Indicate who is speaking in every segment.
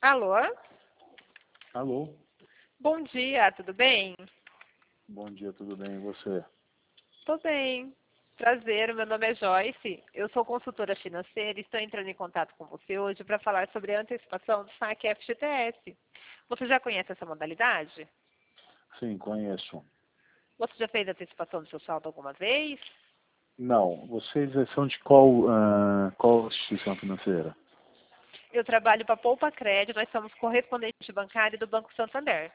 Speaker 1: Alô?
Speaker 2: Alô?
Speaker 1: Bom dia, tudo bem?
Speaker 2: Bom dia, tudo bem? E você?
Speaker 1: Tô bem. Prazer, meu nome é Joyce. Eu sou consultora financeira e estou entrando em contato com você hoje para falar sobre a antecipação do saque FGTS. Você já conhece essa modalidade?
Speaker 2: Sim, conheço.
Speaker 1: Você já fez a antecipação do seu saldo alguma vez?
Speaker 2: Não, vocês são de qual instituição financeira?
Speaker 1: Eu trabalho para Poupa Crédito, nós somos correspondente bancário do Banco Santander.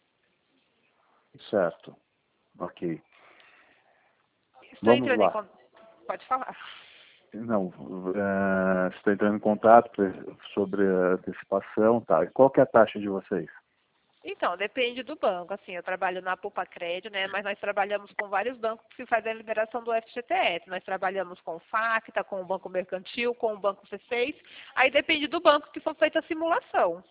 Speaker 2: Certo, ok.
Speaker 1: Estou
Speaker 2: Vamos
Speaker 1: entrando em
Speaker 2: lá.
Speaker 1: contato. Pode falar.
Speaker 2: Não, estou entrando em contato sobre a antecipação, tá? E qual que é a taxa de vocês?
Speaker 1: Então, depende do banco. Assim, eu trabalho na Poupa Crédito, né? Mas nós trabalhamos com vários bancos que fazem a liberação do FGTS. Nós trabalhamos com o Facta, com o Banco Mercantil, com o Banco C6. Aí depende do banco que for feita a simulação.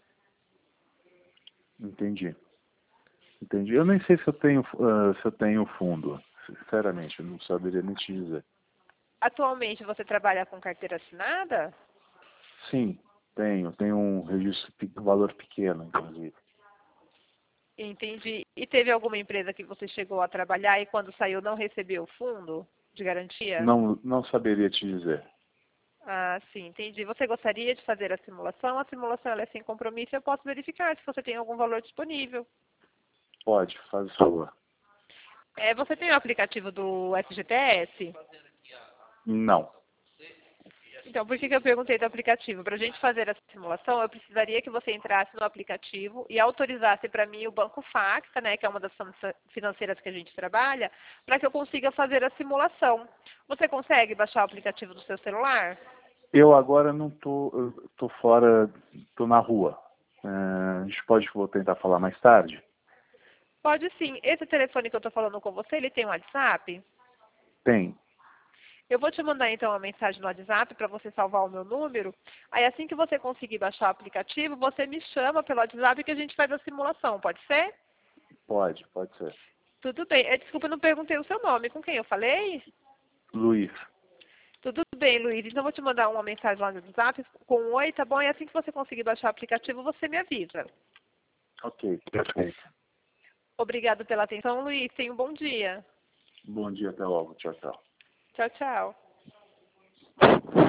Speaker 2: Entendi. Entendi. Eu nem sei se eu tenho fundo. Sinceramente, eu não saberia nem te dizer.
Speaker 1: Atualmente, você trabalha com carteira assinada?
Speaker 2: Sim, tenho. Tenho um registro valor pequeno, inclusive.
Speaker 1: Entendi. E teve alguma empresa que você chegou a trabalhar e quando saiu não recebeu o fundo de garantia?
Speaker 2: Não saberia te dizer.
Speaker 1: Ah, sim, entendi. Você gostaria de fazer a simulação? A simulação ela é sem compromisso. Eu posso verificar se você tem algum valor disponível.
Speaker 2: Pode, faz o favor.
Speaker 1: Você tem o aplicativo do FGTS?
Speaker 2: Não.
Speaker 1: Então, por que que eu perguntei do aplicativo? Para a gente fazer essa simulação, eu precisaria que você entrasse no aplicativo e autorizasse para mim o Banco Facta, né, que é uma das financeiras que a gente trabalha, para que eu consiga fazer a simulação. Você consegue baixar o aplicativo do seu celular?
Speaker 2: Eu agora não tô fora, tô na rua. A gente pode tentar falar mais tarde?
Speaker 1: Pode sim. Esse telefone que eu estou falando com você, ele tem um WhatsApp?
Speaker 2: Tem.
Speaker 1: Eu vou te mandar então uma mensagem no WhatsApp para você salvar o meu número. Aí assim que você conseguir baixar o aplicativo, você me chama pelo WhatsApp que a gente faz a simulação, pode ser?
Speaker 2: Pode ser.
Speaker 1: Tudo bem. Desculpa, eu não perguntei o seu nome. Com quem eu falei?
Speaker 2: Luiz.
Speaker 1: Tudo bem, Luiz. Então eu vou te mandar uma mensagem lá no WhatsApp com um oi, tá bom? E assim que você conseguir baixar o aplicativo, você me avisa.
Speaker 2: Ok, perfeito.
Speaker 1: Obrigado pela atenção, Luiz. Tenha um bom dia.
Speaker 2: Bom dia, até logo. Tchau, tchau.
Speaker 1: Tchau, tchau.